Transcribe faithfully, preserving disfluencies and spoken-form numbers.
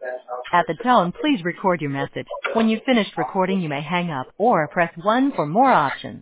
At the tone, please record your message. When you've finished recording, you may hang up or press one for more options.